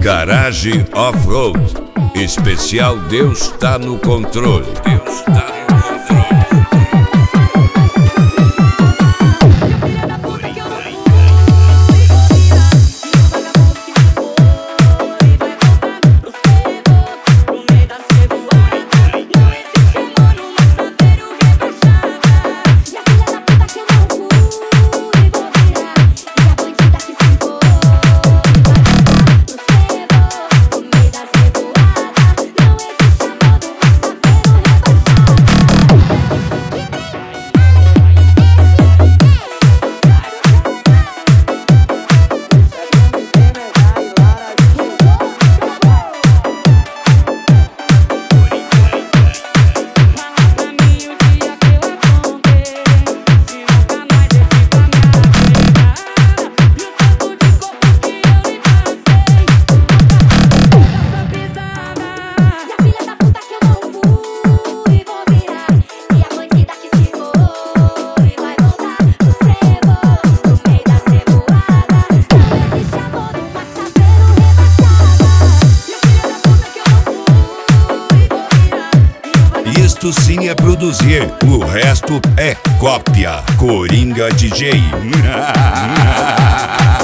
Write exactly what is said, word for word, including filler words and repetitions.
Garage Off-Road. Especial Deus tá no controle. Deus tá no controle. Isto sim é produzir, o resto é cópia. Coringa D J.